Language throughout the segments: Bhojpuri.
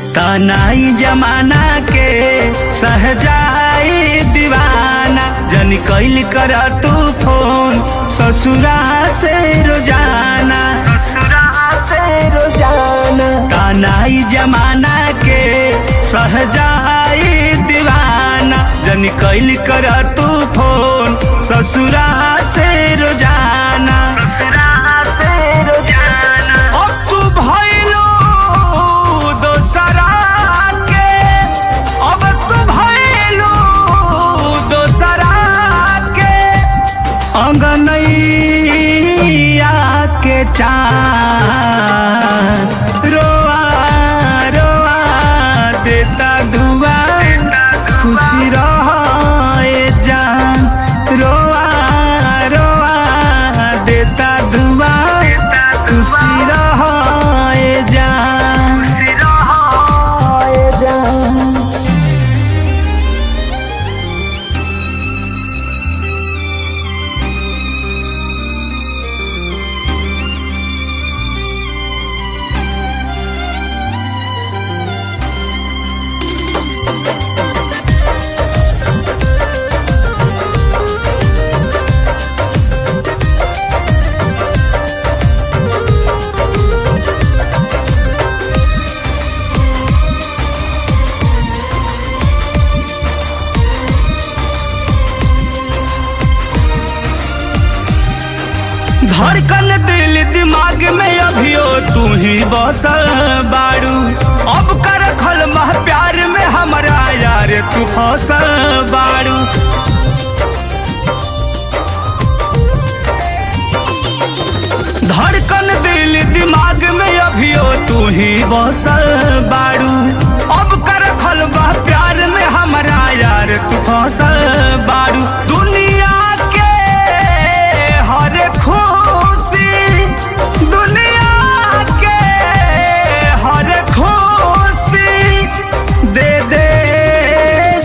तनाई जमाना के सहजाई दीवाना जन कैल कर तू फोन ससुरा से रोजाना तनाई जमाना के सहजाई दीवाना जन कैल कर तू फोन ससुरा से रोजाना अब तू भइलो दोसरा के अब तू भइलो दोसरा के अंगनैया के चाँद रोआ रोआ देता धुआ खुशी रहे जान रोआ रोआ देता धुआ खुशी रहे जान धड़कन दिल दिमाग में अभियो तू ही बसल बाड़ू अब कर खल मह प्यार में हमारा यार तू फसल बाड़ू धड़कन दिल दिमाग में अभियो तू ही बसल बाड़ू अब कर खल मह प्यार में हमारा यार तू फसल बाड़ू दुनिया के हर खुशी दुनिया के हर खुशी दे देश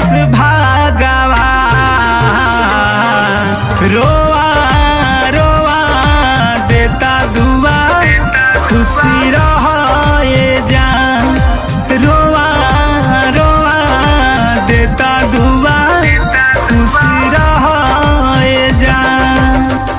भगवान रोआ रोआ देता दुआ खुशी रहे जान रोआ रोआ देता दुआ खुशी रहे जान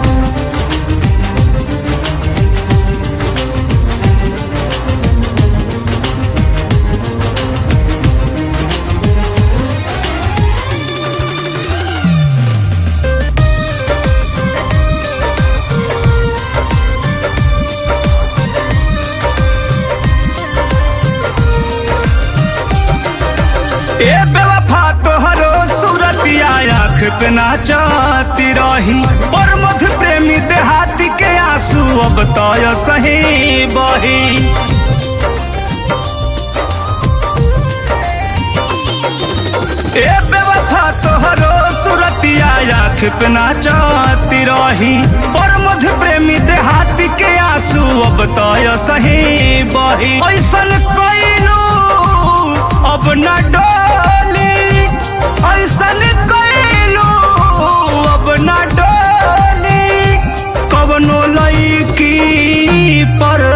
ए बेवफा तोहरो सूरतिया आँख पे नाचती रही और मधु प्रेमी देहाती के आंसू अब तो सही बही ए बेवफा तोहरो सूरतिया आँख पे नाचती रही और मधु प्रेमी देहाती के आंसू अब तो सही बही ऐसन कइलू अब न डोली ऐसन कइलू अब न डोली कवनो लईकी पर